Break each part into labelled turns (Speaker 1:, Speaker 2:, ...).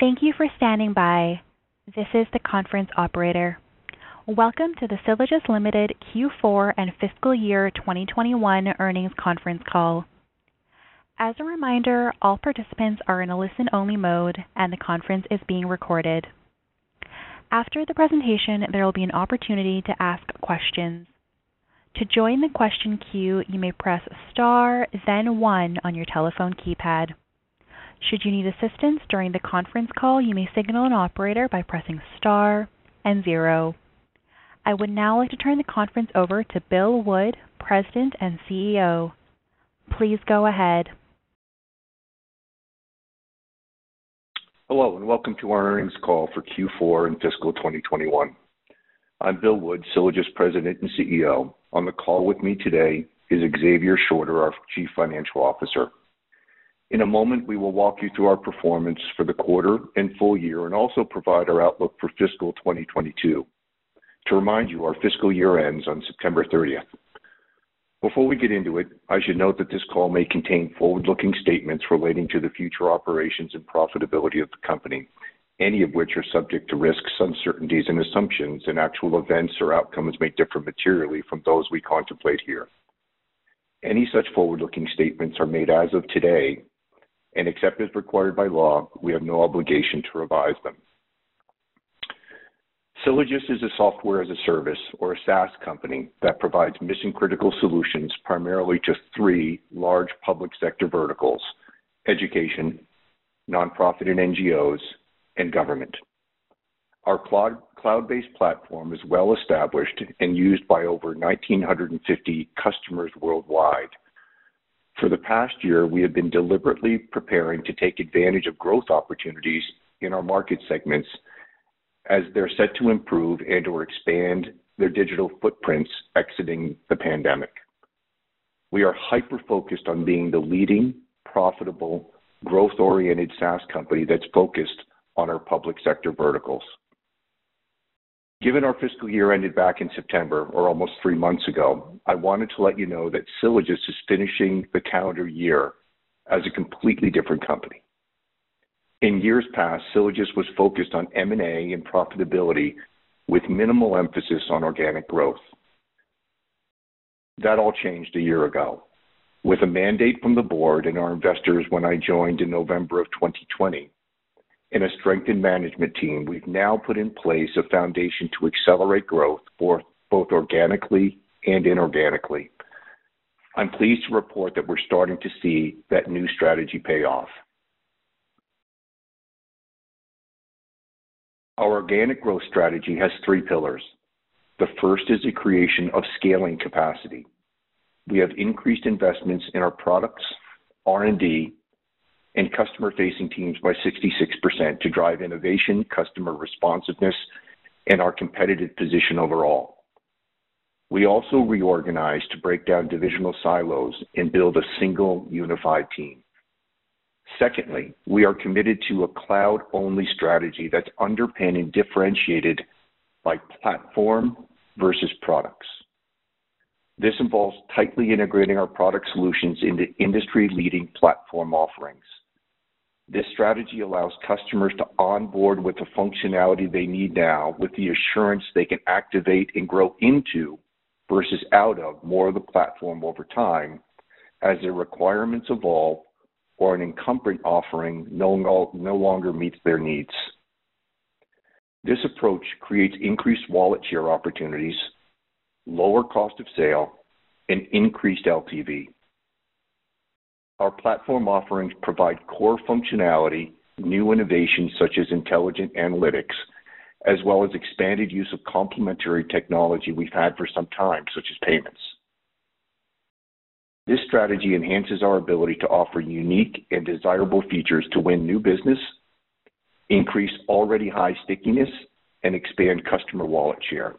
Speaker 1: Thank you for standing by. This is the conference operator. Welcome to the Sylogist Limited Q4 and fiscal year 2021 earnings conference call. As a reminder, all participants are in a listen-only mode and the conference is being recorded. After the presentation, there will be an opportunity to ask questions. To join the question queue, you may press star, then 1 on your telephone keypad. Should you need assistance during the conference call, you may signal an operator by pressing star and 0. I would now like to turn the conference over to Bill Wood, President and CEO. Please go ahead.
Speaker 2: Hello and welcome to our earnings call for Q4 and fiscal 2021. I'm Bill Wood, Sylogist President and CEO. On the call with me today is Xavier Shorter, our Chief Financial Officer. In a moment, we will walk you through our performance for the quarter and full year and also provide our outlook for fiscal 2022. To remind you, our fiscal year ends on September 30th. Before we get into it, I should note that this call may contain forward-looking statements relating to the future operations and profitability of the company, any of which are subject to risks, uncertainties, and assumptions, and actual events or outcomes may differ materially from those we contemplate here. Any such forward-looking statements are made as of today, and except as required by law, we have no obligation to revise them. Sylogist is a software as a service, or a SaaS company, that provides mission-critical solutions primarily to 3 large public sector verticals: education, nonprofit and NGOs, and government. Our cloud-based platform is well established and used by over 1,950 customers worldwide. For the past year, we have been deliberately preparing to take advantage of growth opportunities in our market segments as they're set to improve and or expand their digital footprints exiting the pandemic. We are hyper-focused on being the leading, profitable, growth-oriented SaaS company that's focused on our public sector verticals. Given our fiscal year ended back in September, or almost 3 months ago, I wanted to let you know that Sylogist is finishing the calendar year as a completely different company. In years past, Sylogist was focused on M&A and profitability with minimal emphasis on organic growth. That all changed a year ago. With a mandate from the board and our investors when I joined in November of 2020, and a strengthened management team, we've now put in place a foundation to accelerate growth both organically and inorganically. I'm pleased to report that we're starting to see that new strategy pay off. Our organic growth strategy has 3 pillars. The first is the creation of scaling capacity. We have increased investments in our products, R&D, and customer-facing teams by 66% to drive innovation, customer responsiveness, and our competitive position overall. We also reorganized to break down divisional silos and build a single unified team. Secondly, we are committed to a cloud-only strategy that's underpinned and differentiated by platform versus products. This involves tightly integrating our product solutions into industry-leading platform offerings. This strategy allows customers to onboard with the functionality they need now with the assurance they can activate and grow into versus out of more of the platform over time as their requirements evolve or an incumbent offering no longer meets their needs. This approach creates increased wallet share opportunities, lower cost of sale, and increased LTV. Our platform offerings provide core functionality, new innovations such as intelligent analytics, as well as expanded use of complementary technology we've had for some time, such as payments. This strategy enhances our ability to offer unique and desirable features to win new business, increase already high stickiness, and expand customer wallet share.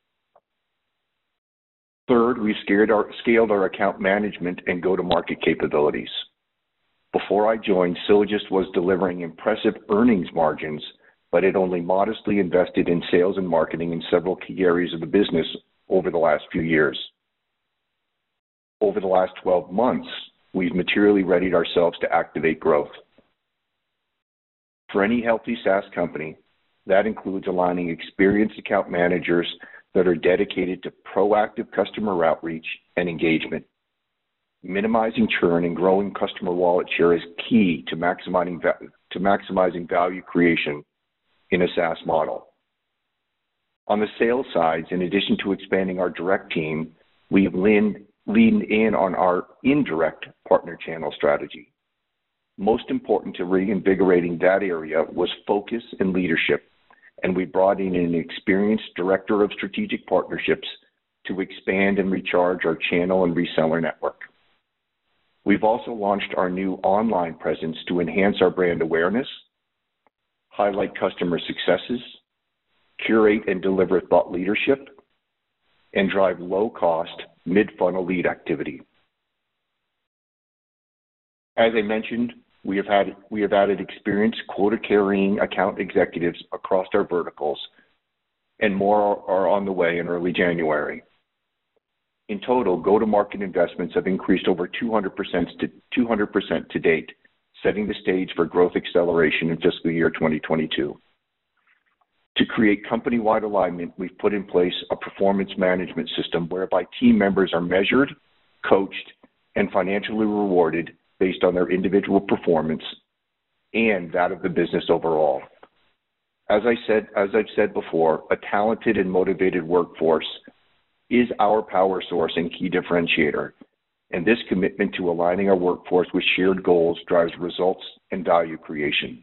Speaker 2: Third, we've scaled our account management and go-to-market capabilities. Before I joined, Sylogist was delivering impressive earnings margins, but it only modestly invested in sales and marketing in several key areas of the business over the last few years. Over the last 12 months, we've materially readied ourselves to activate growth. For any healthy SaaS company, that includes aligning experienced account managers that are dedicated to proactive customer outreach and engagement. Minimizing churn and growing customer wallet share is key to maximizing value creation in a SaaS model. On the sales side, in addition to expanding our direct team, we have leaned in on our indirect partner channel strategy. Most important to reinvigorating that area was focus and leadership, and we brought in an experienced director of strategic partnerships to expand and recharge our channel and reseller network. We've also launched our new online presence to enhance our brand awareness, highlight customer successes, curate and deliver thought leadership, and drive low-cost, mid-funnel lead activity. As I mentioned, we have added experienced quota-carrying account executives across our verticals, and more are on the way in early January. In total, go-to-market investments have increased over 200% to date, setting the stage for growth acceleration in fiscal year 2022. To create company-wide alignment, we've put in place a performance management system whereby team members are measured, coached, and financially rewarded based on their individual performance and that of the business overall. As I've said before, a talented and motivated workforce is our power source and key differentiator, and this commitment to aligning our workforce with shared goals drives results and value creation.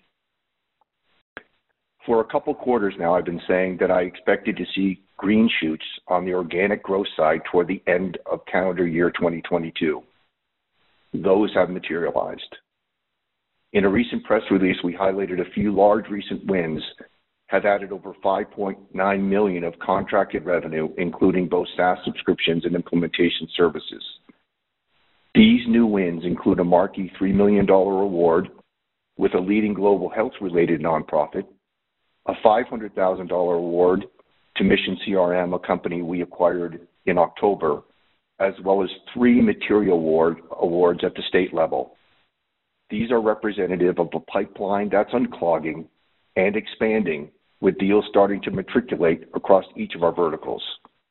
Speaker 2: For a couple quarters now, I've been saying that I expected to see green shoots on the organic growth side toward the end of calendar year 2022. Those have materialized. In a recent press release, we highlighted a few large recent wins have added over $5.9 million of contracted revenue, including both SaaS subscriptions and implementation services. These new wins include a marquee $3 million award with a leading global health-related nonprofit, a $500,000 award to Mission CRM, a company we acquired in October, as well as 3 material awards at the state level. These are representative of a pipeline that's unclogging and expanding, with deals starting to matriculate across each of our verticals.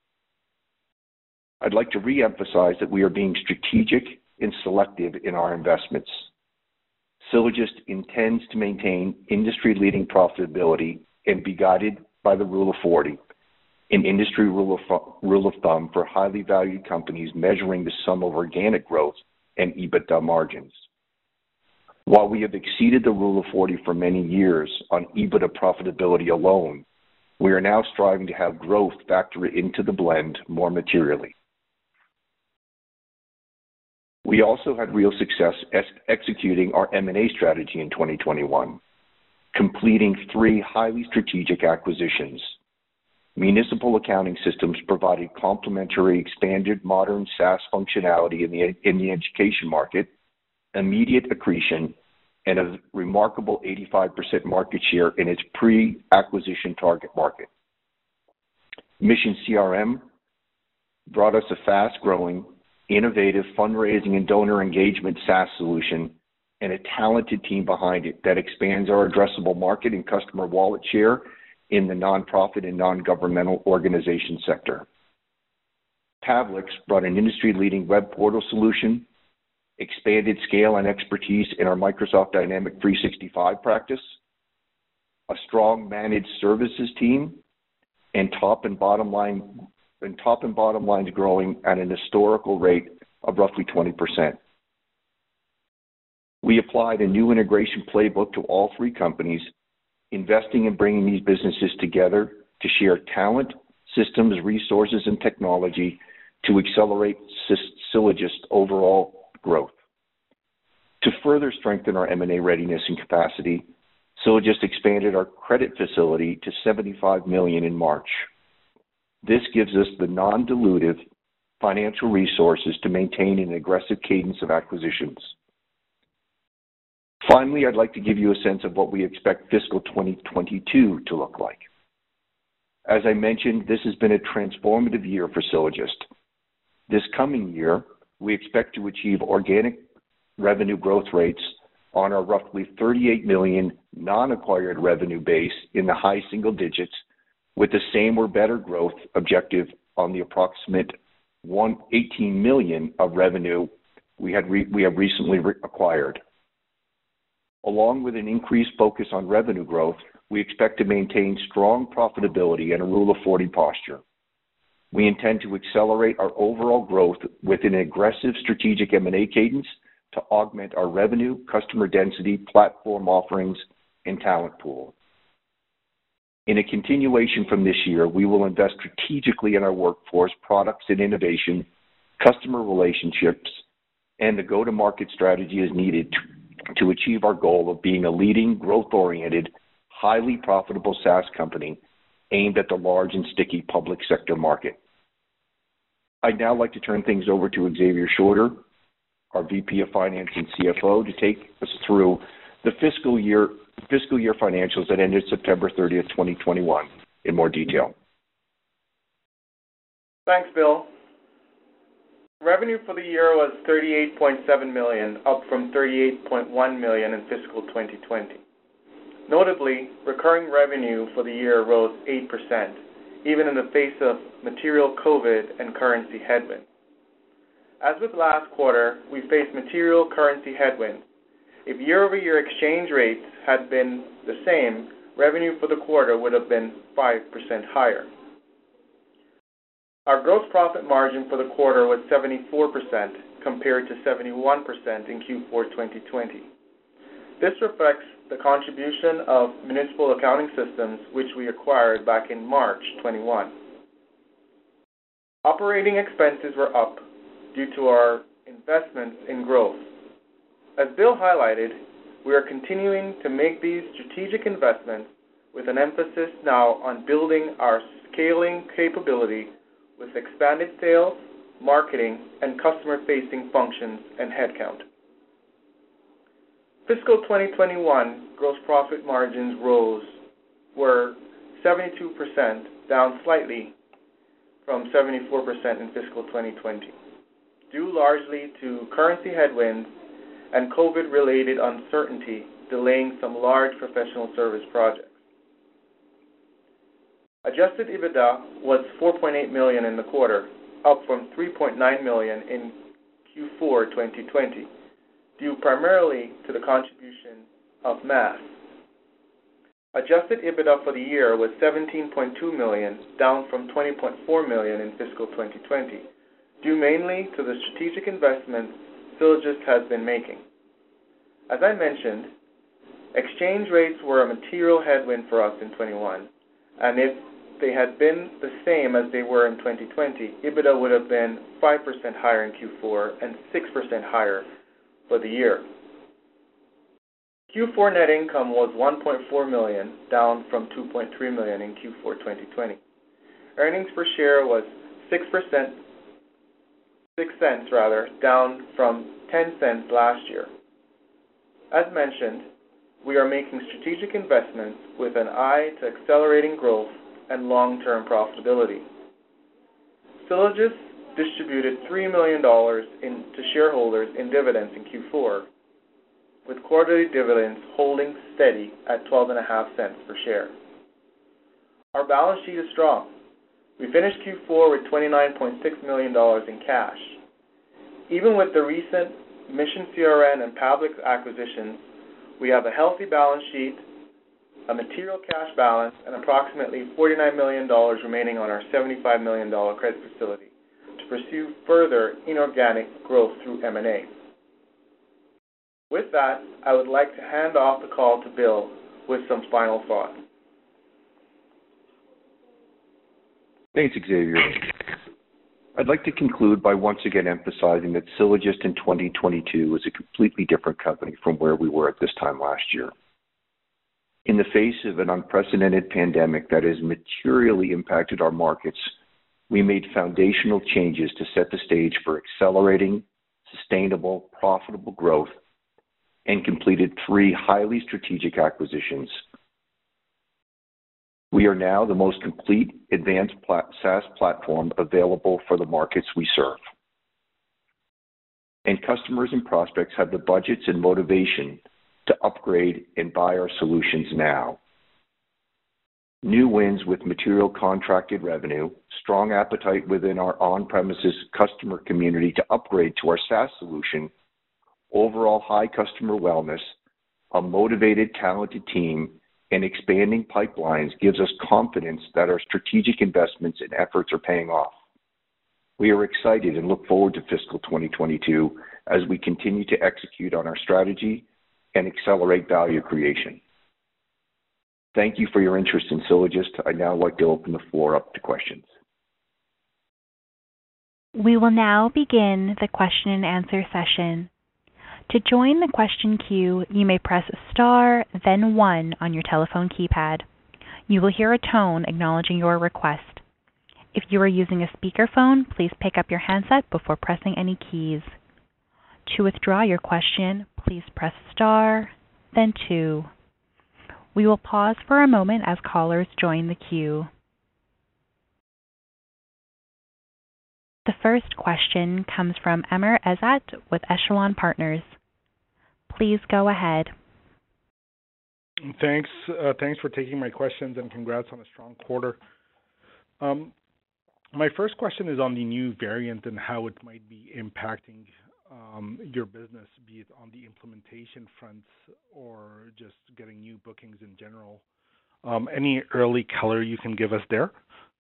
Speaker 2: I'd like to re-emphasize that we are being strategic and selective in our investments. Sylogist intends to maintain industry-leading profitability and be guided by the Rule of 40, an industry rule of thumb for highly valued companies measuring the sum of organic growth and EBITDA margins. While we have exceeded the Rule of 40 for many years on EBITDA profitability alone, we are now striving to have growth factor into the blend more materially. We also had real success executing our M&A strategy in 2021, completing 3 highly strategic acquisitions. Municipal accounting systems provided complementary expanded modern SaaS functionality in the education market, immediate accretion, and a remarkable 85% market share in its pre-acquisition target market. Mission CRM brought us a fast-growing, innovative fundraising and donor engagement SaaS solution and a talented team behind it that expands our addressable market and customer wallet share in the nonprofit and non-governmental organization sector. Pavlix brought an industry-leading web portal solution, expanded scale and expertise in our Microsoft Dynamics 365 practice, a strong managed services team, and top and bottom lines growing at an historical rate of roughly 20%. We applied a new integration playbook to all 3 companies, investing in bringing these businesses together to share talent, systems, resources, and technology to accelerate Sylogist overall growth. To further strengthen our M&A readiness and capacity, Sylogist expanded our credit facility to $75 million in March. This gives us the non-dilutive financial resources to maintain an aggressive cadence of acquisitions. Finally, I'd like to give you a sense of what we expect fiscal 2022 to look like. As I mentioned, this has been a transformative year for Sylogist. This coming year, we expect to achieve organic revenue growth rates on our roughly $38 million non-acquired revenue base in the high single digits, with the same or better growth objective on the approximate $18 million of revenue we have recently acquired. Along with an increased focus on revenue growth, we expect to maintain strong profitability and a Rule of 40 posture. We intend to accelerate our overall growth with an aggressive strategic M&A cadence to augment our revenue, customer density, platform offerings, and talent pool. In a continuation from this year, we will invest strategically in our workforce, products and innovation, customer relationships, and the go-to-market strategy is needed to achieve our goal of being a leading, growth-oriented, highly profitable SaaS company aimed at the large and sticky public sector market. I'd now like to turn things over to Xavier Shorter, our VP of Finance and CFO, to take us through the fiscal year financials that ended September 30th, 2021 in more detail.
Speaker 3: Thanks, Bill. Revenue for the year was $38.7 million, up from $38.1 million in fiscal 2020. Notably, recurring revenue for the year rose 8%, even in the face of material COVID and currency headwinds. As with last quarter, we faced material currency headwinds. If year-over-year exchange rates had been the same, revenue for the quarter would have been 5% higher. Our gross profit margin for the quarter was 74% compared to 71% in Q4 2020. This reflects the contribution of Municipal Accounting Systems, which we acquired back in March 21. Operating expenses were up due to our investments in growth. As Bill highlighted, we are continuing to make these strategic investments with an emphasis now on building our scaling capability with expanded sales, marketing, and customer-facing functions and headcount. Fiscal 2021 gross profit margins were 72%, down slightly from 74% in fiscal 2020, due largely to currency headwinds and COVID-related uncertainty delaying some large professional service projects. Adjusted EBITDA was $4.8 million in the quarter, up from $3.9 million in Q4 2020, due primarily to the contribution of MAS. Adjusted EBITDA for the year was $17.2 million, down from $20.4 million in fiscal 2020, due mainly to the strategic investments Sylogist has been making. As I mentioned, exchange rates were a material headwind for us in 2021, and if they had been the same as they were in 2020, EBITDA would have been 5% higher in Q4 and 6% higher for the year. Q4 net income was $1.4 million, down from $2.3 million in Q4 2020. Earnings per share was 6 cents, down from 10 cents last year. As mentioned, we are making strategic investments with an eye to accelerating growth and long-term profitability. Sylogist distributed $3 million to shareholders in dividends in Q4, with quarterly dividends holding steady at 12.5 cents per share. Our balance sheet is strong. We finished Q4 with $29.6 million in cash. Even with the recent MissionCRM and Pavliks acquisitions, we have a healthy balance sheet, a material cash balance, and approximately $49 million remaining on our $75 million credit facility to pursue further inorganic growth through M&A. With that, I would like to hand off the call to Bill with some final thoughts.
Speaker 2: Thanks, Xavier. I'd like to conclude by once again emphasizing that Sylogist in 2022 is a completely different company from where we were at this time last year. In the face of an unprecedented pandemic that has materially impacted our markets, we made foundational changes to set the stage for accelerating, sustainable, profitable growth and completed 3 highly strategic acquisitions. We are now the most complete advanced SaaS platform available for the markets we serve. And customers and prospects have the budgets and motivation to upgrade and buy our solutions now. New wins with material contracted revenue, strong appetite within our on-premises customer community to upgrade to our SaaS solution, overall high customer wellness, a motivated, talented team, and expanding pipelines gives us confidence that our strategic investments and efforts are paying off. We are excited and look forward to fiscal 2022 as we continue to execute on our strategy and accelerate value creation. Thank you for your interest in Sylogist. I'd now like to open the floor up to questions.
Speaker 1: We will now begin the question and answer session. To join the question queue, you may press star, then 1 on your telephone keypad. You will hear a tone acknowledging your request. If you are using a speakerphone, please pick up your handset before pressing any keys. To withdraw your question, please press star, then 2. We will pause for a moment as callers join the queue. The first question comes from Amr Ezzat with Echelon Partners. Please go ahead.
Speaker 4: Thanks for taking my questions and congrats on a strong quarter. My first question is on the new variant and how it might be impacting your business, be it on the implementation front or just getting new bookings in general. Any early color you can give us there?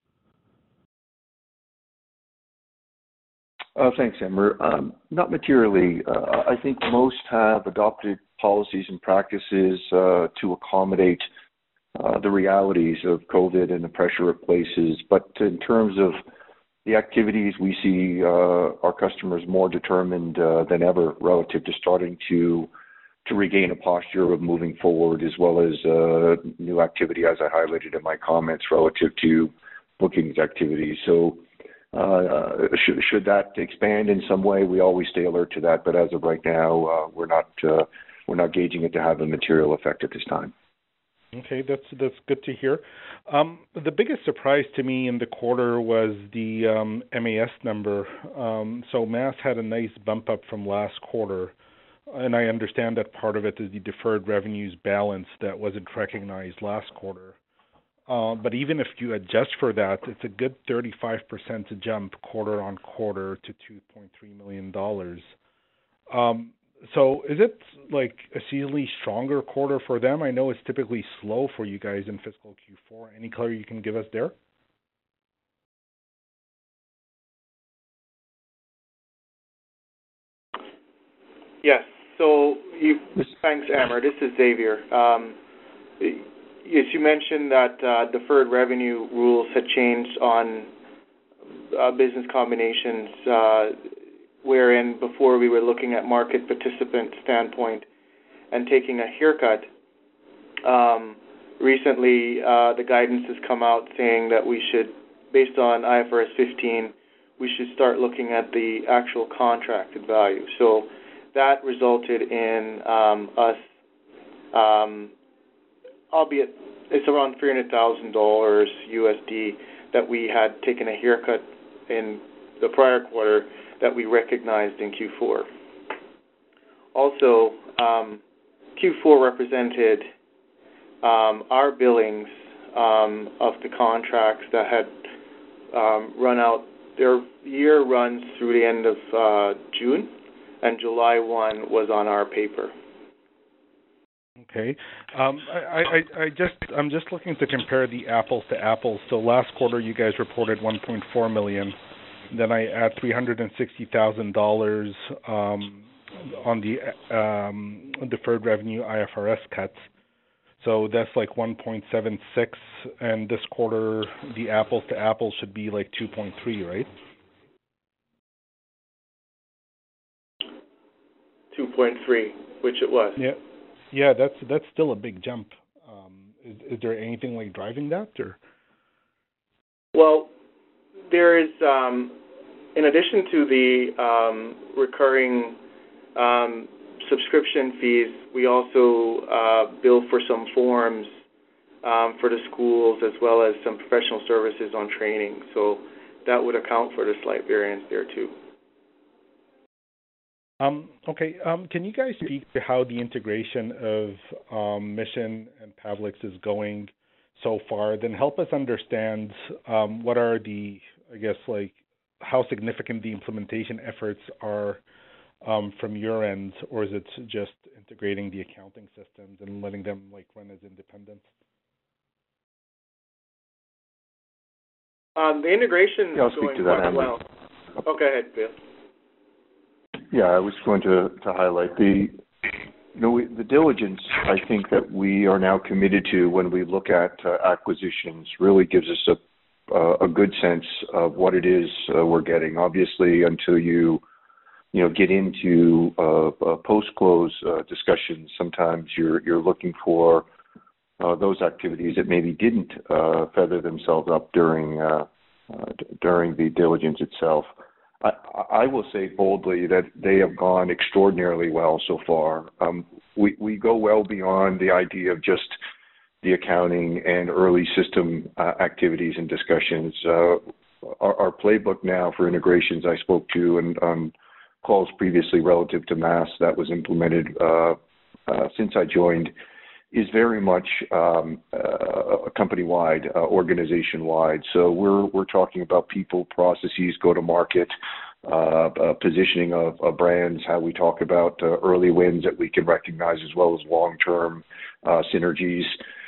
Speaker 2: Thanks, Amr. Not materially. I think most have adopted policies and practices to accommodate the realities of COVID and the pressure it places. But in terms of the activities, we see our customers more determined than ever relative to starting to regain a posture of moving forward, as well as new activity, as I highlighted in my comments, relative to bookings activities. So should that expand in some way, we always stay alert to that. But as of right now, we're not gauging it to have a material effect at this time.
Speaker 4: Okay, that's good to hear. The biggest surprise to me in the quarter was the MAS number. So MAS had a nice bump up from last quarter, and I understand that part of it is the deferred revenues balance that wasn't recognized last quarter. But even if you adjust for that, it's a good 35% jump quarter on quarter to $2.3 million. So is it like a seasonally stronger quarter for them? I know it's typically slow for you guys in fiscal Q4. Any color you can give us there?
Speaker 3: Yes. So thanks, Amr. This is Xavier. Yes, you mentioned that deferred revenue rules had changed on business combinations, wherein before we were looking at market participant standpoint and taking a haircut. Recently, the guidance has come out saying that we should, based on IFRS 15, we should start looking at the actual contracted value. So that resulted in us, albeit it's around $300,000 USD, that we had taken a haircut in the prior quarter that we recognized in Q4. Also, Q4 represented our billings of the contracts that had run out. Their year runs through the end of June, and July 1 was on our paper.
Speaker 4: Okay. I'm just looking to compare the apples to apples. So last quarter you guys reported $1.4 million. Then I add $360,000 on the deferred revenue IFRS cuts. So that's like 1.76, and this quarter the apples to apples should be like 2.3, right?
Speaker 3: 2.3, which it was.
Speaker 4: Yeah, that's still a big jump. Is there anything like driving that, or? Well,
Speaker 3: there is, in addition to the recurring subscription fees, we also bill for some forms for the schools, as well as some professional services on training. So that would account for the slight variance there too.
Speaker 4: Okay. Can you guys speak to how the integration of Mission and Pavlix is going so far? Then help us understand what are the, I guess, like how significant the implementation efforts are from your end, or is it just integrating the accounting systems and letting them like run as independent?
Speaker 3: The integration
Speaker 2: Yeah, I'll
Speaker 3: is
Speaker 2: speak
Speaker 3: going
Speaker 2: to that,
Speaker 3: quite
Speaker 2: Andy.
Speaker 3: well. Oh, go ahead, Bill.
Speaker 2: Yeah, I was going to highlight the diligence I think that we are now committed to when we look at acquisitions really gives us a good sense of what it is we're getting. Obviously, until you get into post-close discussions, sometimes you're looking for those activities that maybe didn't feather themselves up during the diligence itself. I will say boldly that they have gone extraordinarily well so far. We go well beyond the idea of just the accounting and early system activities and discussions. Our playbook now for integrations I spoke to and on calls previously relative to MAS that was implemented since I joined is very much company-wide, organization-wide. So we're talking about people, processes, go-to-market, positioning of brands, how we talk about early wins that we can recognize as well as long-term synergies.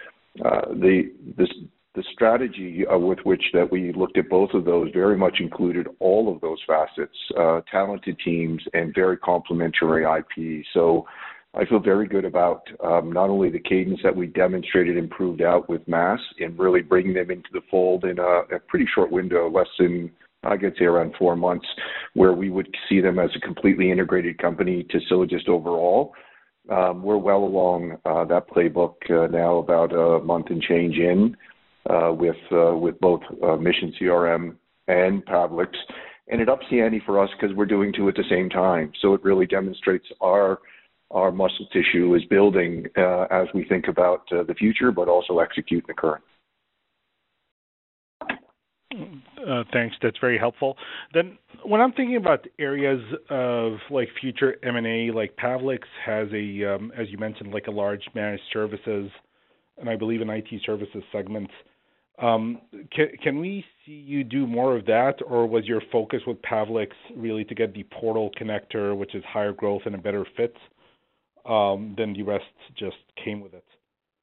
Speaker 2: The strategy with which that we looked at both of those very much included all of those facets, talented teams and very complementary IP. So I feel very good about not only the cadence that we demonstrated and proved out with MAS and really bringing them into the fold in a pretty short window, less than, I could say, around 4 months, where we would see them as a completely integrated company to Sylogist overall. We're well along that playbook now, about a month and change in with both Mission CRM and Pavlix. And it ups the ante for us because we're doing two at the same time. So it really demonstrates our muscle tissue is building as we think about the future, but also execute the current.
Speaker 4: Thanks. That's very helpful. Then when I'm thinking about areas of like future M&A, like Pavlix has a, as you mentioned, like a large managed services and I believe an IT services segment. Can we see you do more of that, or was your focus with Pavlix really to get the portal connector, which is higher growth and a better fit, then the rest just came with it?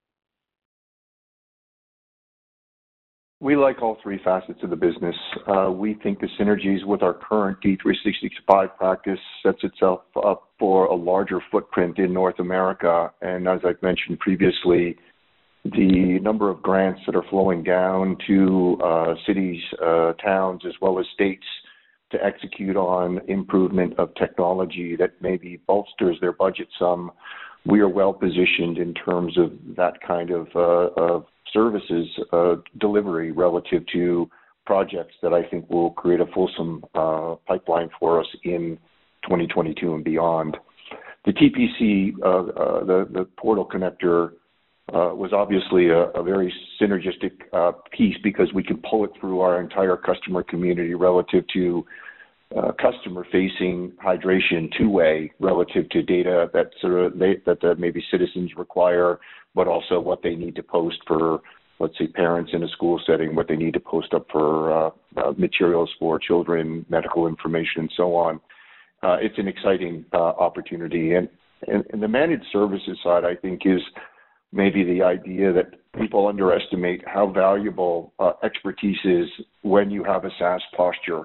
Speaker 2: We like all three facets of the business. We think the synergies with our current D365 practice sets itself up for a larger footprint in North America. And as I've mentioned previously, the number of grants that are flowing down to cities, towns, as well as states to execute on improvement of technology that maybe bolsters their budget some, we are well positioned in terms of that kind of services delivery relative to projects that I think will create a fulsome pipeline for us in 2022 and beyond. The TPC, the portal connector, was obviously a very synergistic piece because we can pull it through our entire customer community relative to customer-facing hydration two-way relative to data that maybe citizens require, but also what they need to post for, let's say, parents in a school setting, what they need to post up for materials for children, medical information, and so on. It's an exciting opportunity. And the managed services side, I think, is maybe the idea that people underestimate how valuable expertise is when you have a SaaS posture.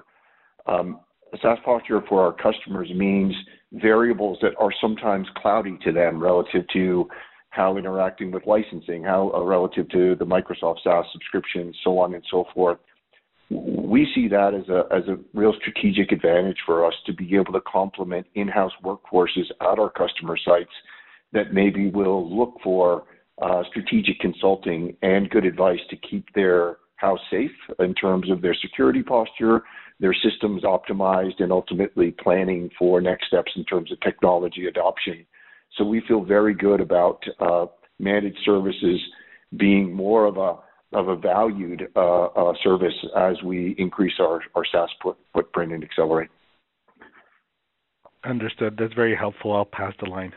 Speaker 2: A SaaS posture for our customers means variables that are sometimes cloudy to them relative to how interacting with licensing, how relative to the Microsoft SaaS subscription, so on and so forth. We see that as a real strategic advantage for us to be able to complement in-house workforces at our customer sites that maybe will look for strategic consulting and good advice to keep their house safe in terms of their security posture, their systems optimized, and ultimately planning for next steps in terms of technology adoption. So we feel very good about managed services being more of a valued service as we increase our SaaS footprint and accelerate.
Speaker 4: Understood. That's very helpful. I'll pass the line.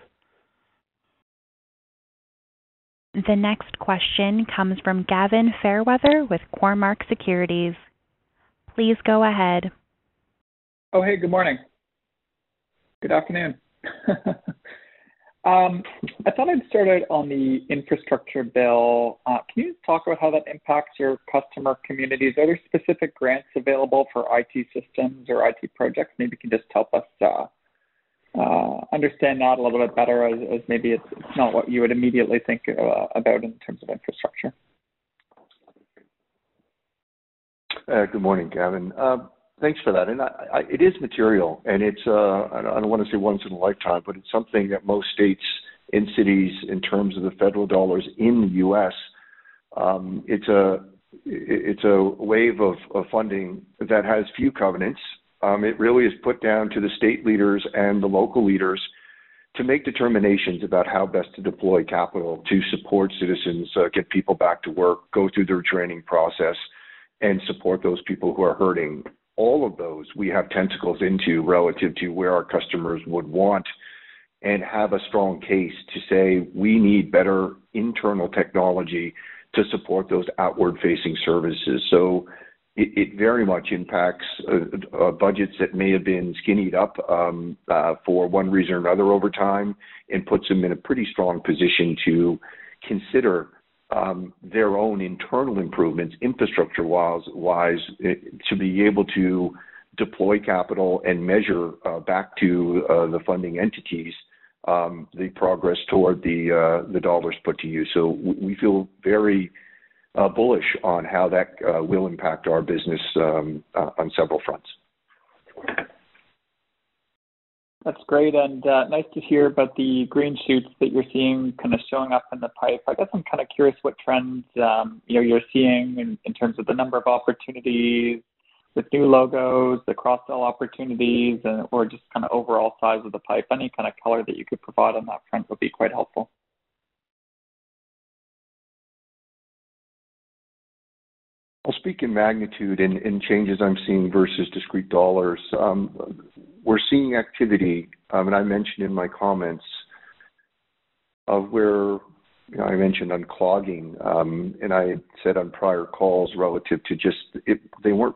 Speaker 1: The next question comes from Gavin Fairweather with Cormark Securities. Please go ahead.
Speaker 5: Oh, hey, good morning. Good afternoon. I thought I'd start out on the infrastructure bill. Can you talk about how that impacts your customer communities? Are there specific grants available for IT systems or IT projects? Maybe you can just help us understand that a little bit better, as maybe it's not what you would immediately think about in terms of infrastructure.
Speaker 2: Good morning, Gavin. Thanks for that. And it is material, and it's, I don't want to say once in a lifetime, but it's something that most states and cities, in terms of the federal dollars in the U.S., it's a wave of funding that has few covenants. It really is put down to the state leaders and the local leaders to make determinations about how best to deploy capital to support citizens, get people back to work, go through their training process, and support those people who are hurting. All of those we have tentacles into relative to where our customers would want and have a strong case to say we need better internal technology to support those outward-facing services. So it very much impacts budgets that may have been skinnied up for one reason or another over time, and puts them in a pretty strong position to consider their own internal improvements, infrastructure-wise, to be able to deploy capital and measure back to the funding entities the progress toward the dollars put to use. So we feel very bullish on how that will impact our business on several fronts.
Speaker 5: That's great, and nice to hear about the green shoots that you're seeing kind of showing up in the pipe. I guess I'm kind of curious what trends you're seeing in terms of the number of opportunities with new logos, the cross-sell opportunities, or just kind of overall size of the pipe. Any kind of color that you could provide on that front would be quite helpful.
Speaker 2: I'll speak in magnitude and changes I'm seeing versus discrete dollars. We're seeing activity, and I mentioned in my comments of where I mentioned unclogging, and I said on prior calls relative to just they weren't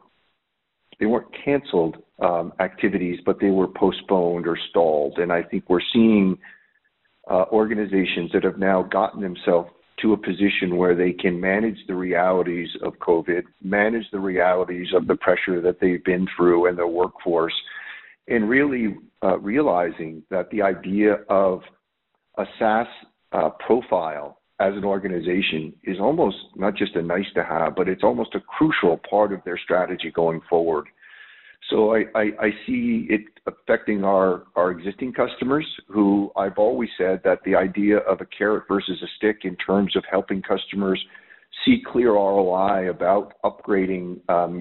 Speaker 2: canceled activities, but they were postponed or stalled. And I think we're seeing organizations that have now gotten themselves to a position where they can manage the realities of COVID, manage the realities of the pressure that they've been through in their workforce, and really realizing that the idea of a SaaS profile as an organization is almost not just a nice to have, but it's almost a crucial part of their strategy going forward. So I see it affecting our existing customers, who I've always said that the idea of a carrot versus a stick in terms of helping customers see clear ROI about upgrading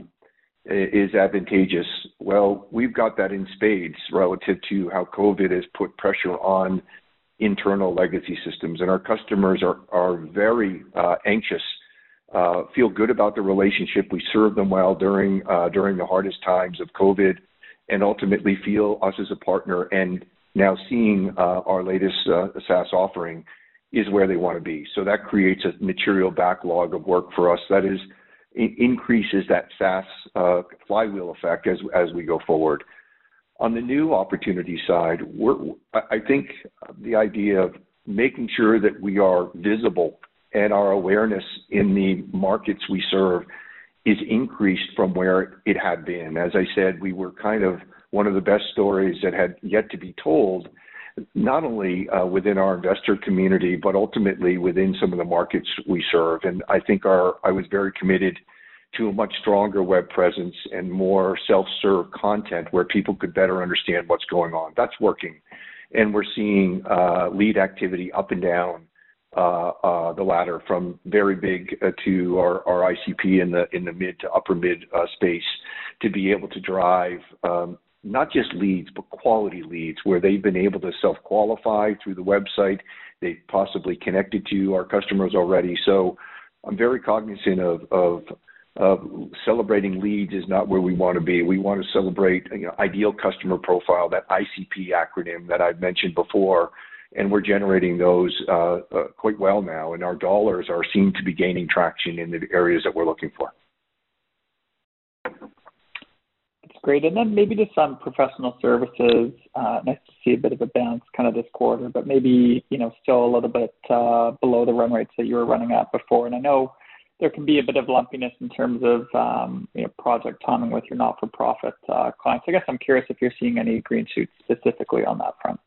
Speaker 2: is advantageous. Well, we've got that in spades relative to how COVID has put pressure on internal legacy systems, and our customers are very anxious, feel good about the relationship. We served them well during the hardest times of COVID, and ultimately feel us as a partner. And now seeing our latest SaaS offering is where they want to be. So that creates a material backlog of work for us that is increases that SaaS flywheel effect as we go forward. On the new opportunity side, I think the idea of making sure that we are visible and our awareness in the markets we serve is increased from where it had been. As I said, we were kind of one of the best stories that had yet to be told, not only within our investor community, but ultimately within some of the markets we serve. And I think I was very committed to a much stronger web presence and more self-serve content where people could better understand what's going on. That's working. And we're seeing lead activity up and down the ladder, from very big to our ICP in the mid to upper mid space, to be able to drive not just leads, but quality leads where they've been able to self-qualify through the website. They've possibly connected to our customers already. So I'm very cognizant of celebrating leads is not where we want to be. We want to celebrate ideal customer profile, that ICP acronym that I've mentioned before, and we're generating those quite well now, and our dollars are seen to be gaining traction in the areas that we're looking for.
Speaker 5: That's great. And then maybe just on professional services, nice to see a bit of a bounce kind of this quarter, but maybe, still a little bit below the run rates that you were running at before. And I know there can be a bit of lumpiness in terms of, project timing with your not-for-profit clients. I guess I'm curious if you're seeing any green shoots specifically on that front.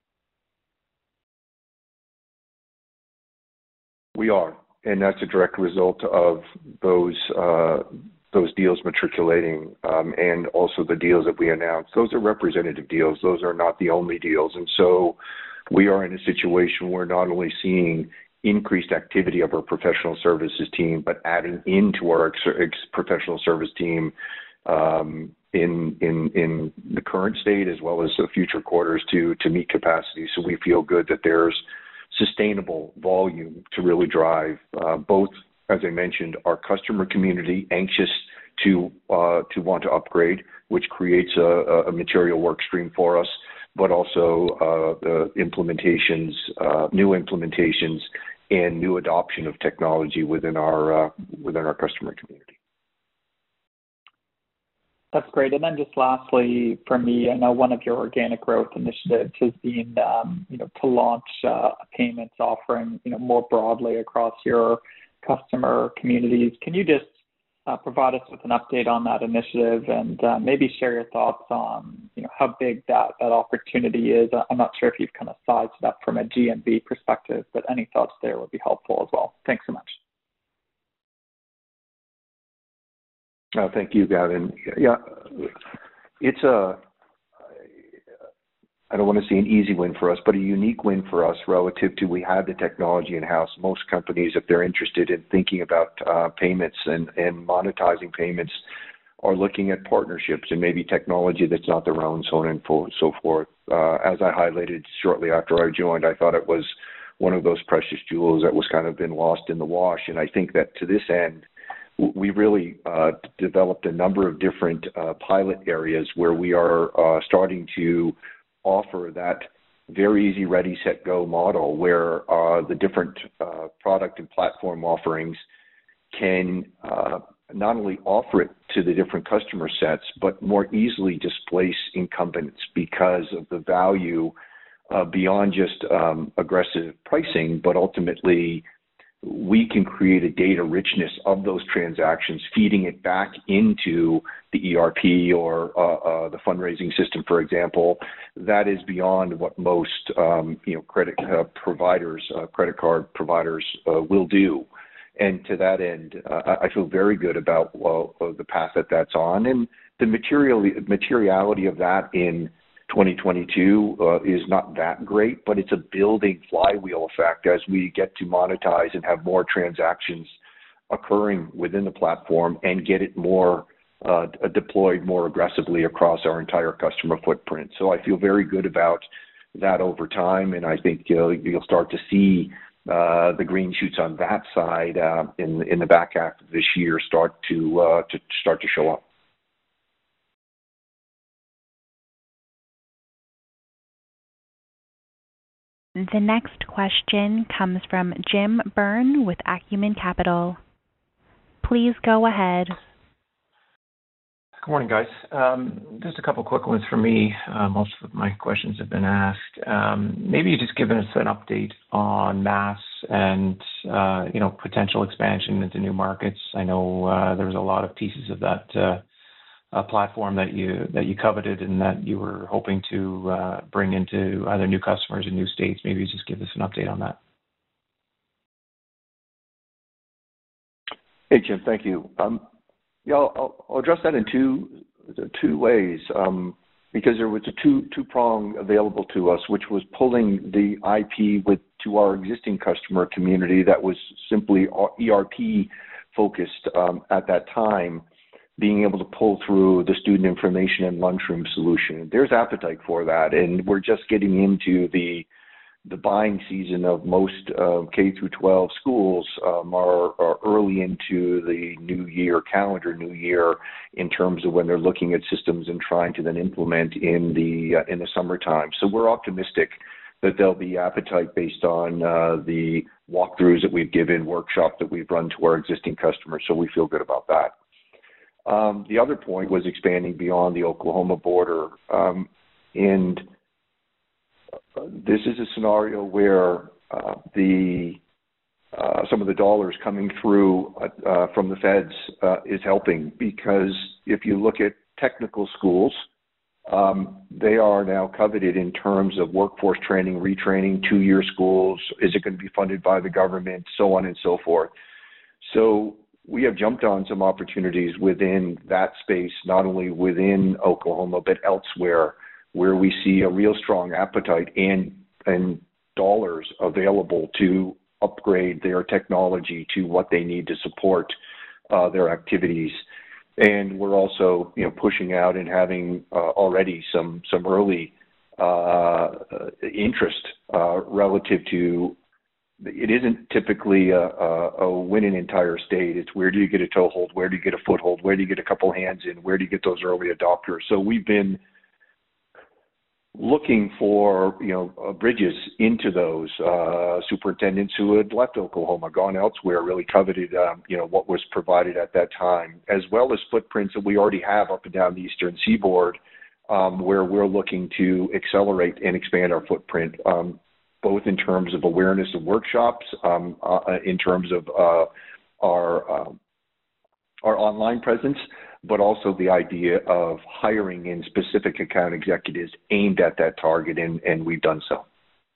Speaker 2: We are, and that's a direct result of those deals matriculating, and also the deals that we announced. Those are representative deals. Those are not the only deals. And so we are in a situation where not only seeing increased activity of our professional services team, but adding into our professional service team in the current state as well as the future quarters to meet capacity. So we feel good that there's sustainable volume to really drive both, as I mentioned, our customer community anxious to want to upgrade, which creates a material work stream for us, but also implementations, new implementations, and new adoption of technology within our customer community.
Speaker 5: That's great. And then just lastly, for me, I know one of your organic growth initiatives has been, to launch a payments offering, more broadly across your customer communities. Can you just provide us with an update on that initiative and maybe share your thoughts on, how big that opportunity is? I'm not sure if you've kind of sized it up from a GMV perspective, but any thoughts there would be helpful as well. Thanks so much.
Speaker 2: Thank you, Gavin. Yeah, it's I don't want to say an easy win for us, but a unique win for us relative to we have the technology in-house. Most companies, if they're interested in thinking about payments and monetizing payments, are looking at partnerships and maybe technology that's not their own, so on and so forth. As I highlighted shortly after I joined, I thought it was one of those precious jewels that was kind of been lost in the wash. And I think that to this end, we really developed a number of different pilot areas where we are starting to offer that very easy, ready, set, go model where the different product and platform offerings can not only offer it to the different customer sets, but more easily displace incumbents because of the value beyond just aggressive pricing, but ultimately we can create a data richness of those transactions, feeding it back into the ERP or the fundraising system, for example. That is beyond what most credit card providers will do. And to that end, I feel very good about the path that's on, and the materiality of that in 2022 is not that great, but it's a building flywheel effect as we get to monetize and have more transactions occurring within the platform and get it more deployed more aggressively across our entire customer footprint. So I feel very good about that over time, and I think you'll start to see the green shoots on that side in the back half of this year start to show up.
Speaker 1: The next question comes from Jim Byrne with Acumen Capital. Please go ahead.
Speaker 6: Good morning, guys. Just a couple quick ones for me. Most of my questions have been asked. Maybe you just give us an update on MAS and potential expansion into new markets. I know there was a lot of pieces of that platform that you coveted and that you were hoping to bring into either new customers in new states. Maybe just give us an update on that.
Speaker 2: Hey, Jim, thank you. I'll address that in two ways because there was a two-prong available to us, which was pulling the IP to our existing customer community that was simply ERP focused at that time, being able to pull through the student information and lunchroom solution. There's appetite for that, and we're just getting into the the buying season of most K through 12 schools are early into the new year, calendar new year, in terms of when they're looking at systems and trying to then implement in the summertime. So we're optimistic that there'll be appetite based on the walkthroughs that we've given, workshops that we've run to our existing customers. So we feel good about that. The other point was expanding beyond the Oklahoma border, and this is a scenario where some of the dollars coming through from the feds is helping, because if you look at technical schools, they are now coveted in terms of workforce training, retraining, 2-year schools. Is it going to be funded by the government, so on and so forth. So we have jumped on some opportunities within that space, not only within Oklahoma, but elsewhere, where we see a real strong appetite and dollars available to upgrade their technology to what they need to support their activities. And we're also, pushing out and having already some early interest relative to. It isn't typically a win an entire state. It's where do you get a toehold, where do you get a foothold, where do you get a couple hands in, where do you get those early adopters. So we've been looking for, bridges into those superintendents who had left Oklahoma, gone elsewhere, really coveted, what was provided at that time, as well as footprints that we already have up and down the Eastern Seaboard, where we're looking to accelerate and expand our footprint, both in terms of awareness of workshops, in terms of our online presence, but also the idea of hiring in specific account executives aimed at that target, and we've done so.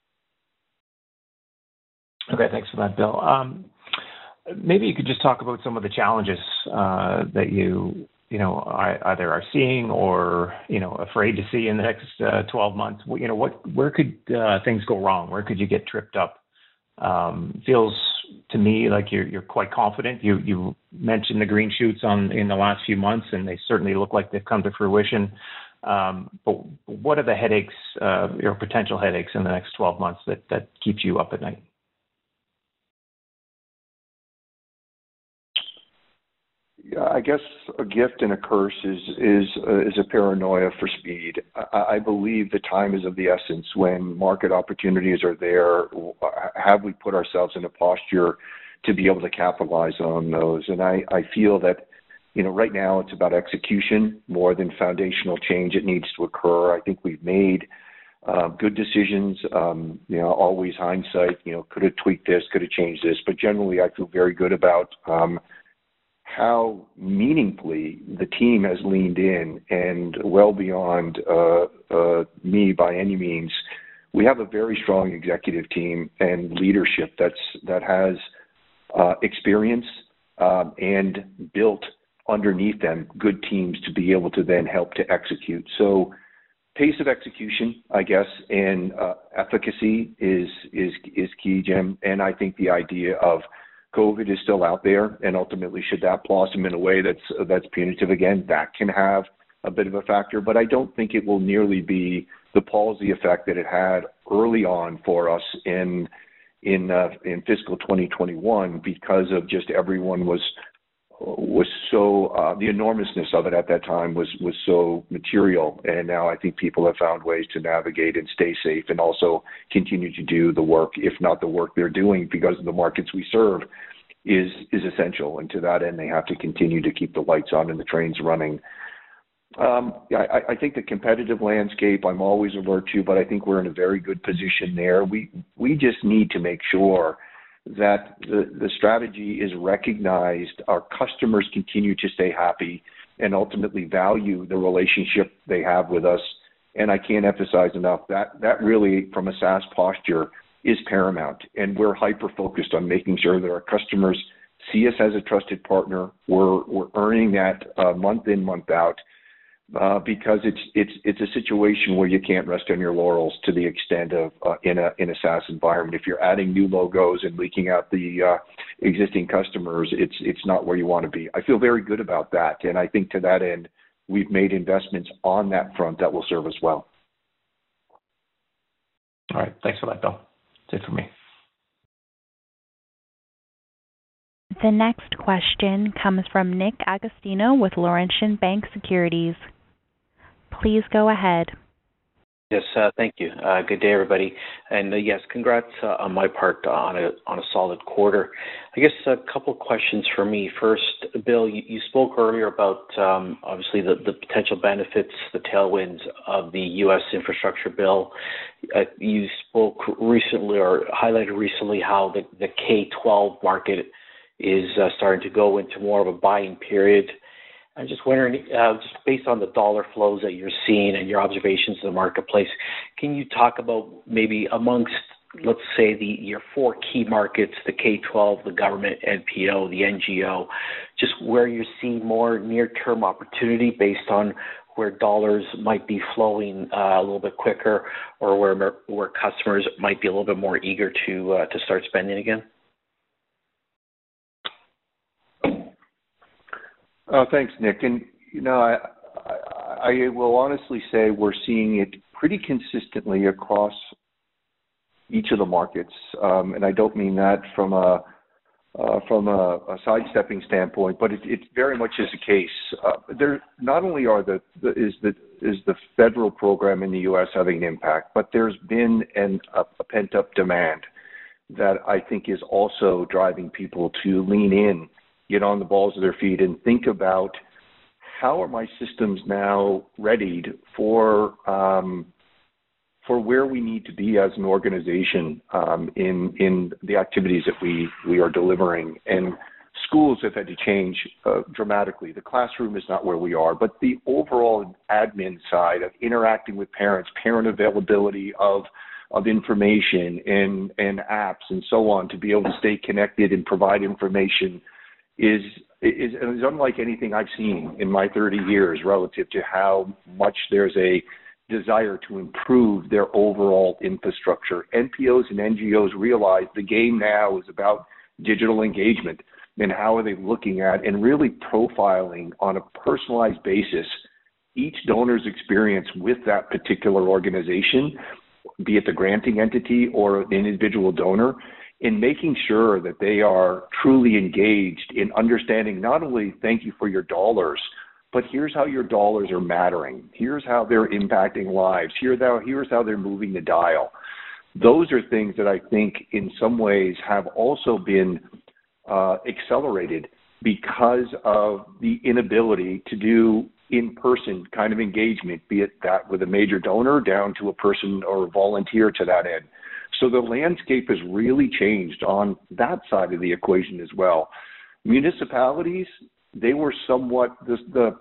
Speaker 6: Okay, thanks for that, Bill. Maybe you could just talk about some of the challenges that you either are seeing or, afraid to see in the next 12 months. Where could things go wrong? Where could you get tripped up? Feels to me like you're quite confident. You mentioned the green shoots in the last few months, and they certainly look like they've come to fruition. But what are the headaches, or potential headaches in the next 12 months that keeps you up at night?
Speaker 2: Yeah, I guess a gift and a curse is a paranoia for speed. I believe the time is of the essence when market opportunities are there. Have we put ourselves in a posture to be able to capitalize on those? And I feel that, right now it's about execution more than foundational change that needs to occur. I think we've made good decisions. Always hindsight. Could have tweaked this, could have changed this, but generally I feel very good about how meaningfully the team has leaned in, and well beyond me by any means. We have a very strong executive team and leadership that has experience and built underneath them good teams to be able to then help to execute. So pace of execution, I guess, and efficacy is key, Jim. And I think the idea of COVID is still out there, and ultimately, should that blossom in a way that's punitive again, that can have a bit of a factor. But I don't think it will nearly be the palsy effect that it had early on for us in fiscal 2021, because of just everyone was so the enormousness of it at that time was so material. And now I think people have found ways to navigate and stay safe, and also continue to do the work, if not the work they're doing because of the markets we serve, is essential. And to that end, they have to continue to keep the lights on and the trains running. I think the competitive landscape I'm always alert to, but I think we're in a very good position there. We just need to make sure that the strategy is recognized, our customers continue to stay happy and ultimately value the relationship they have with us. And I can't emphasize enough that really, from a SaaS posture, is paramount. And we're hyper-focused on making sure that our customers see us as a trusted partner. We're earning that month in, month out, because it's a situation where you can't rest on your laurels to the extent of in a SaaS environment. If you're adding new logos and leaking out the existing customers, it's not where you want to be. I feel very good about that, and I think to that end, we've made investments on that front that will serve us well.
Speaker 6: All right, thanks for that, Bill. That's it for me.
Speaker 1: The next question comes from Nick Agostino with Laurentian Bank Securities. Please go ahead.
Speaker 7: Yes, thank you. Good day, everybody. And yes, congrats on my part on a solid quarter. I guess a couple of questions for me. First, Bill, you spoke earlier about obviously the potential benefits, the tailwinds of the U.S. infrastructure bill. You spoke recently or highlighted recently how the K-12 market is starting to go into more of a buying period. I'm just wondering, just based on the dollar flows that you're seeing and your observations in the marketplace, can you talk about maybe amongst, let's say, your four key markets, the K-12, the government, NPO, the NGO, just where you're seeing more near-term opportunity based on where dollars might be flowing a little bit quicker, or where customers might be a little bit more eager to start spending again?
Speaker 2: Thanks, Nick. And, I will honestly say we're seeing it pretty consistently across each of the markets. And I don't mean that from a sidestepping standpoint, but it very much is the case. There not only is the federal program in the U.S. having an impact, but there's been a pent-up demand that I think is also driving people to lean in, get on the balls of their feet, and think about how are my systems now readied for where we need to be as an organization in the activities that we are delivering. And schools have had to change dramatically. The classroom is not where we are, but the overall admin side of interacting with parents, parent availability of information and apps and so on to be able to stay connected and provide information is unlike anything I've seen in my 30 years relative to how much there's a desire to improve their overall infrastructure. NPOs and NGOs realize the game now is about digital engagement and how are they looking at and really profiling on a personalized basis each donor's experience with that particular organization, be it the granting entity or an individual donor, in making sure that they are truly engaged in understanding not only thank you for your dollars, but here's how your dollars are mattering. Here's how they're impacting lives. Here's how they're moving the dial. Those are things that I think in some ways have also been accelerated because of the inability to do in-person kind of engagement, be it that with a major donor down to a person or a volunteer to that end. So the landscape has really changed on that side of the equation as well. Municipalities, they were somewhat the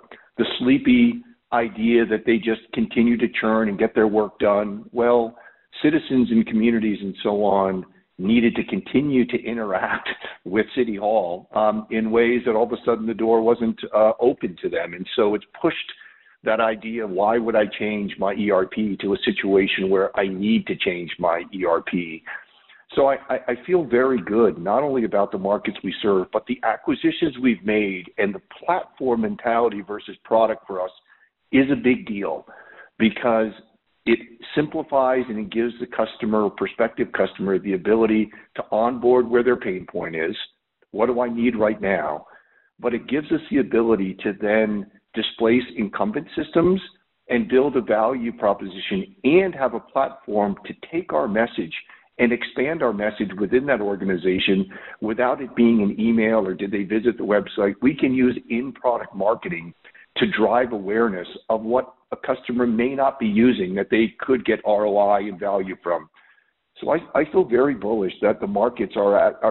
Speaker 2: sleepy idea that they just continue to churn and get their work done. Well, citizens and communities and so on needed to continue to interact with City Hall in ways that all of a sudden the door wasn't open to them. And so it's pushed that idea, why would I change my ERP, to a situation where I need to change my ERP. So I feel very good, not only about the markets we serve, but the acquisitions we've made and the platform mentality versus product for us is a big deal because it simplifies and it gives the customer or prospective customer the ability to onboard where their pain point is. What do I need right now? But it gives us the ability to then displace incumbent systems and build a value proposition and have a platform to take our message and expand our message within that organization without it being an email or did they visit the website. We can use in-product marketing to drive awareness of what a customer may not be using that they could get ROI and value from. So I feel very bullish that the markets are at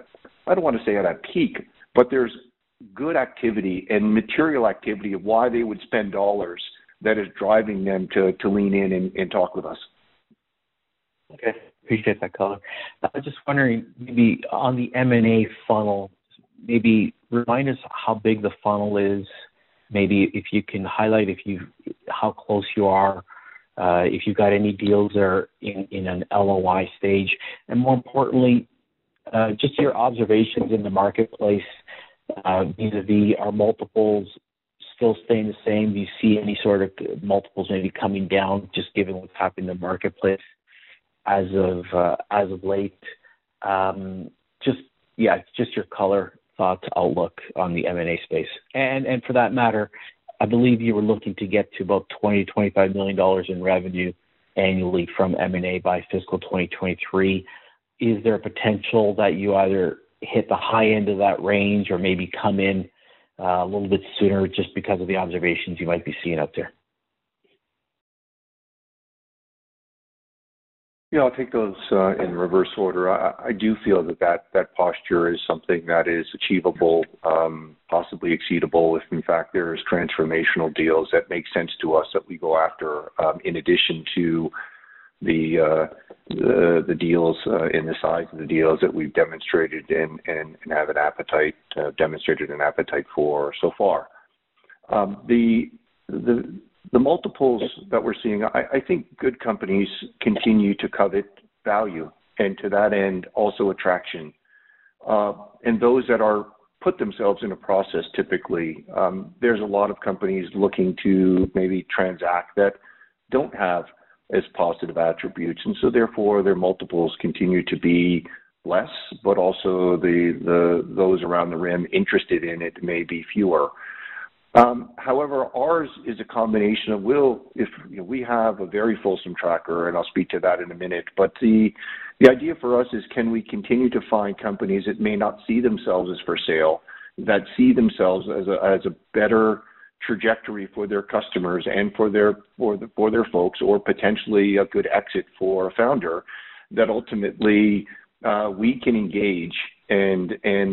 Speaker 2: I don't want to say at a peak, but there's good activity and material activity of why they would spend dollars that is driving them to lean in and talk with us.
Speaker 7: Okay, appreciate that color. I was just wondering, maybe on the M&A funnel, maybe remind us how big the funnel is. Maybe if you can highlight how close you are, if you've got any deals that are in an LOI stage, and more importantly, just your observations in the marketplace vis-a-vis, are multiples still staying the same? Do you see any sort of multiples maybe coming down just given what's happening in the marketplace? as of late. Just your color, thoughts, outlook on the M&A space. And for that matter, I believe you were looking to get to about $20 to $25 million in revenue annually from M&A by fiscal 2023. Is there a potential that you either hit the high end of that range or maybe come in a little bit sooner just because of the observations you might be seeing out there?
Speaker 2: Yeah, I'll take those in reverse order. I do feel that posture is something that is achievable, possibly exceedable if in fact there's transformational deals that make sense to us that we go after, in addition to the deals in the size of the deals that we've demonstrated and have demonstrated an appetite for so far. The multiples that we're seeing, I think good companies continue to covet value, and to that end, also attraction. And those that are put themselves in a process, typically, there's a lot of companies looking to maybe transact that don't have as positive attributes, and so therefore their multiples continue to be less, but also those around the rim interested in it may be fewer. However, ours is a combination of we have a very fulsome tracker, and I'll speak to that in a minute, but the idea for us is, can we continue to find companies that may not see themselves as for sale, that see themselves as a better trajectory for their customers and for their folks, or potentially a good exit for a founder, that ultimately we can engage and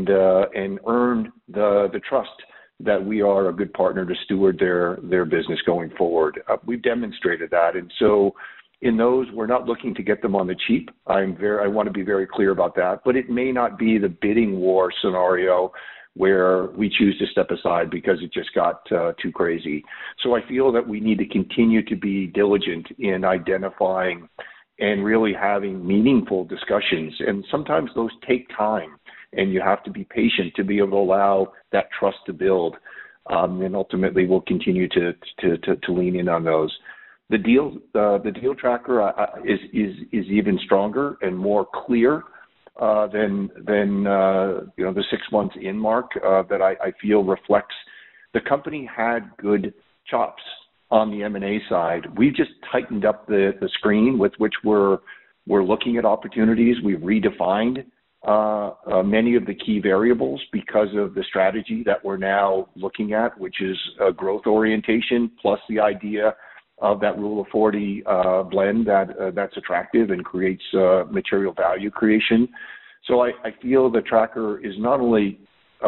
Speaker 2: earn the trust that we are a good partner to steward their business going forward. We've demonstrated that, and so in those, we're not looking to get them on the cheap. I want to be very clear about that, but it may not be the bidding war scenario where we choose to step aside because it just got too crazy. So I feel that we need to continue to be diligent in identifying and really having meaningful discussions, and sometimes those take time. And you have to be patient to be able to allow that trust to build. And ultimately, we'll continue to lean in on those. The deal tracker is even stronger and more clear than the 6 months in mark that I feel reflects the company had good chops on the M&A side. We've just tightened up the screen with which we're looking at opportunities. We've redefined many of the key variables because of the strategy that we're now looking at, which is a growth orientation plus the idea of that Rule of 40 blend that's attractive and creates material value creation. So I feel the tracker is not only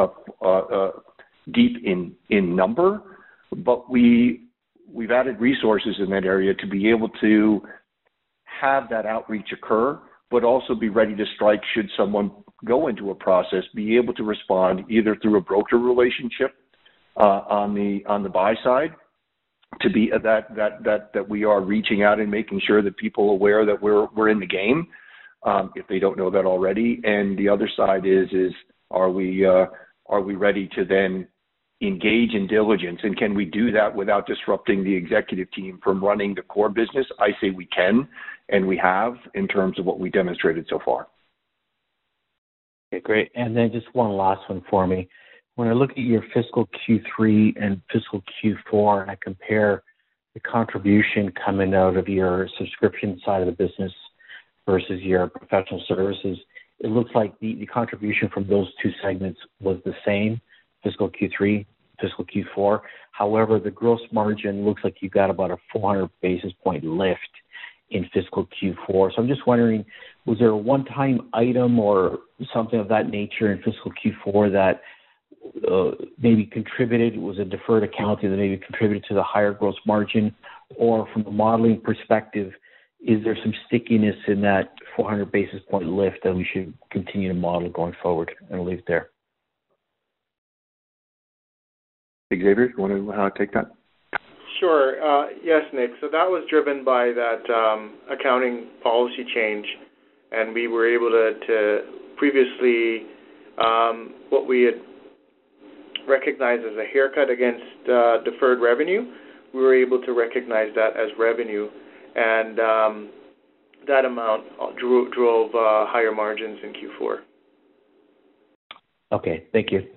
Speaker 2: deep in number, but we've added resources in that area to be able to have that outreach occur, but also be ready to strike should someone go into a process, be able to respond either through a broker relationship on the buy side, to be that we are reaching out and making sure that people are aware that we're in the game, if they don't know that already. And the other side is are we ready to then engage in diligence, and can we do that without disrupting the executive team from running the core business? I say we can, and we have, in terms of what we demonstrated so far.
Speaker 7: Okay, great. And then just one last one for me. When I look at your fiscal Q3 and fiscal Q4, and I compare the contribution coming out of your subscription side of the business versus your professional services, it looks like the contribution from those two segments was the same, fiscal Q3, fiscal Q4. However, the gross margin looks like you got about a 400 basis point lift in fiscal Q4. So I'm just wondering, was there a one-time item or something of that nature in fiscal Q4 that maybe contributed, was a deferred accounting that maybe contributed to the higher gross margin? Or from a modeling perspective, is there some stickiness in that 400 basis point lift that we should continue to model going forward? And I'll leave it there.
Speaker 2: Xavier, you want to take that?
Speaker 3: Sure. Yes, Nick. So that was driven by that accounting policy change, and we were able to previously what we had recognized as a haircut against deferred revenue, we were able to recognize that as revenue. And that amount drove higher margins in Q4.
Speaker 7: Okay, thank you.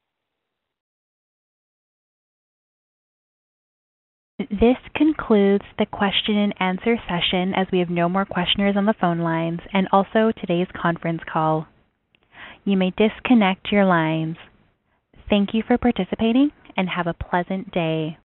Speaker 1: This concludes the question and answer session, as we have no more questioners on the phone lines, and also today's conference call. You may disconnect your lines. Thank you for participating and have a pleasant day.